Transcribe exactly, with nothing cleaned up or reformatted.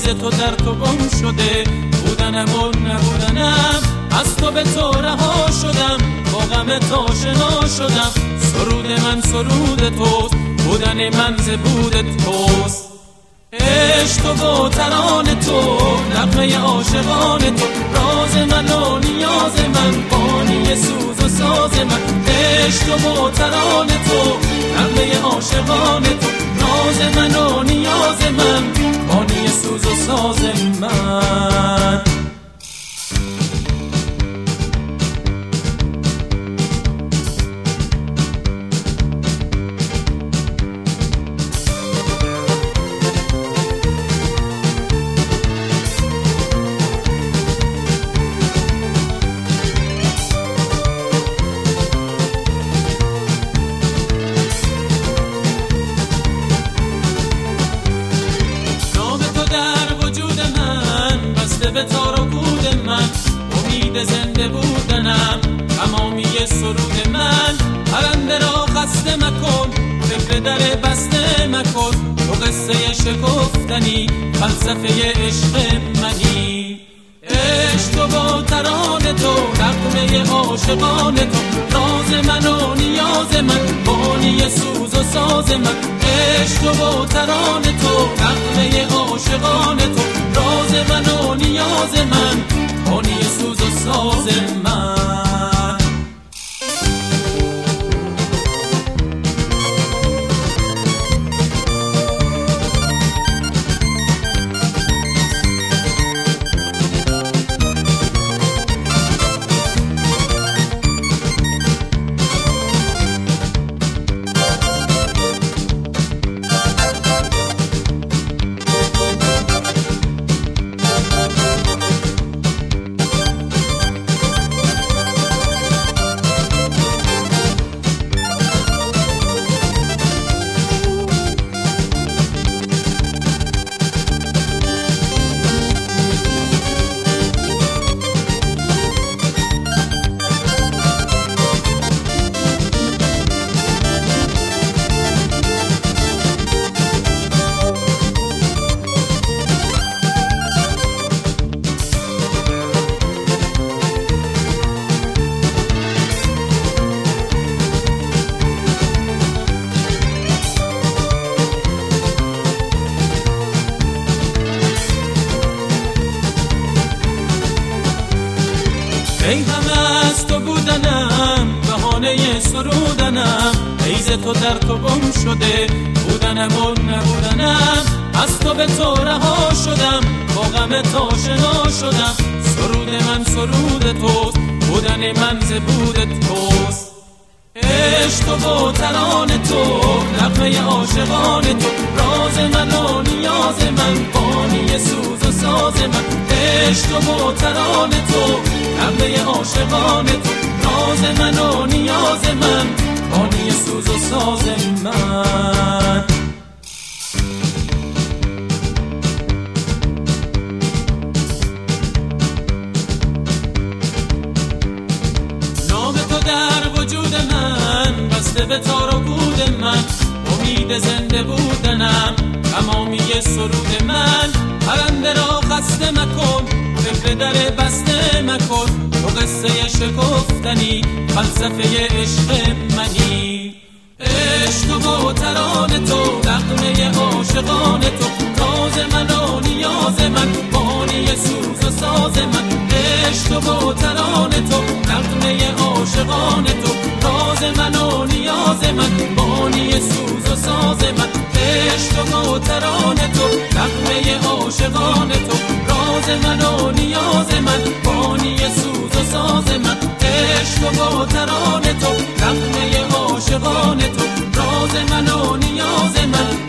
تو در تو گم شده، بودنم و نبودنم، از تو به تو رها شدم، با غم تو آشنا شدم. سرود من سرود توست، بودن من ز بود توست. عشق تو و تران تو، نغمه عاشقان تو، راز من و نیاز من، بانی سوز و ساز من. عشق تو و تران تو، نغمه عاشقان تو، راز من و نیاز من، بانی سوز و ساز من. به تار و پود من، امید زنده بودنم، تمامی سرود من. پرنده را خسته مکن، به در بسته مکن، تو قصه شکفتنی، فلسفه عشق منی. عشق تو با تران تو، نغمه عاشقان تو، راز من و نیاز من، بانی سوز و ساز من. عشق تو با تران تو، نغمه عاشقان تو، راز من و نیاز من، بانی سوز و ساز من. ای همه از تو بودنم، بهانه سرودنم، ای ز تو در تو گم شده، بودنم و نبودنم، از تو به تو رها شدم، با غم تو آشنا شدم. سرود من سرود توست، بودن من ز بود توست. عشق تو و تران تو، نغمه عاشقان تو، راز من و نیاز من، بانی سوز و ساز من. عشق تو و تران تو، نغمه عاشقان تو، راز من و نیاز من، بانی سوز و ساز من. نام تو در وجود من، بسته به تار و پود من، امید زنده بودنم، تمامی سرود من. پرنده را خسته مکن، به در بسته مکن، تو قصه شکفتنی، فلسفه عشق منی. عشق تو و تران تو، نغمه عاشقان تو، راز من و نیاز من، بانی سوز و ساز من. عشق تو و تران تو، نغمه عاشقان تو، راز من و نیاز من، بانی سوز و ساز من. عشق تو و تران تو، نغمه عاشقان تو، راز من و نیاز من، بانی سوز و ساز من. عشق تو و تران تو، نغمه عاشقان تو، راز من و نیاز من،